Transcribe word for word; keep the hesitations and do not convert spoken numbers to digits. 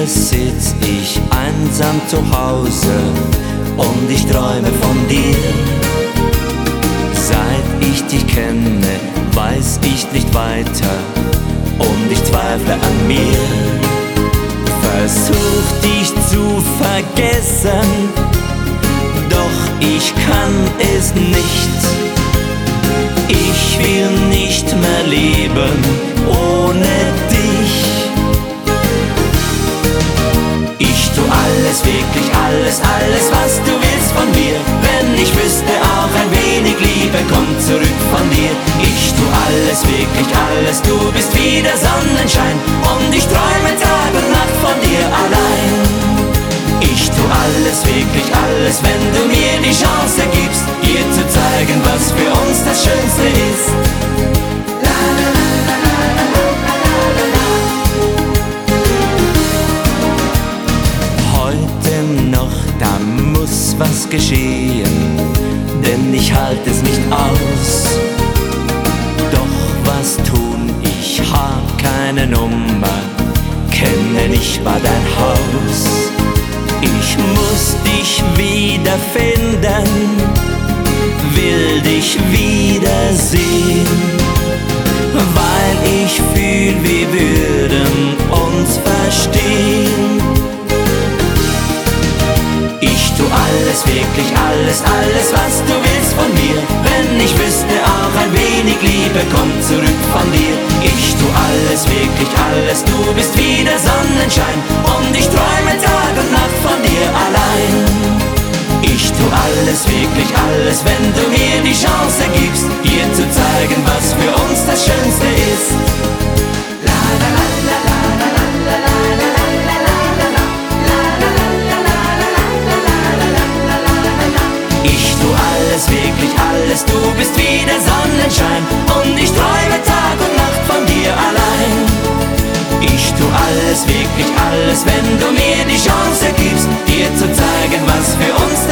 sitz ich einsam zu Hause und ich träume von dir. Seit ich dich kenne, weiß ich nicht weiter und ich zweifle an mir. Versuch dich zu vergessen, doch ich kann es nicht. Ich will nicht mehr leben ohne dich. Ich tu alles, wirklich alles, alles, was du willst von mir. Wenn ich wüsste, auch ein wenig Liebe kommt zurück von dir. Ich tu alles, wirklich alles, du bist wie der Sonnenschein und ich träume Tag und Nacht von dir allein. Ich tu alles, wirklich alles, wenn du mir die Chance gibst, dir zu zeigen, was für uns das Schönste ist. Heute noch, da muss was geschehen, denn ich halte es nicht aus. Doch was tun, ich hab keine Nummer, kenne nicht mal dein Haus. Ich muss dich wiederfinden, will dich wiedersehen, weil ich fühl, wir würden uns verstehen. Ich tu alles, wirklich alles, alles, was du willst von mir. Wenn ich wüsste, auch ein wenig Liebe kommt zurück von dir. Ich tu alles, wirklich alles, du bist wie der Sonnenschein und ich träume Tag und Nacht von dir allein. Ich tu alles, wirklich alles, wenn du mir die Chance gibst, dir zu zeigen, was für uns das Schönste ist. La la la la la la la la la la la la la. Ich tu alles, wirklich alles, du bist wie der Sonnenschein und ich träume Tag und Nacht von dir allein. Ich tu alles, wirklich alles, wenn du mir die Chance gibst, dir zu zeigen, was für uns